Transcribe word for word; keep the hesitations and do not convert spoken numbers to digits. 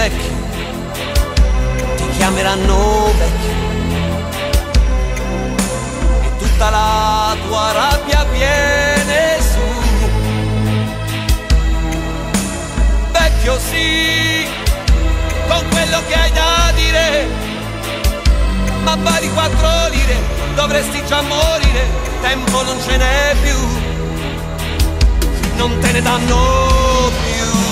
vecchio, ti chiameranno vecchio, e tutta la tua rabbia viene su. Vecchio sì, con quello che hai da dire, ma vali quattro lire, dovresti già morire, tempo non ce n'è più, non te ne danno più.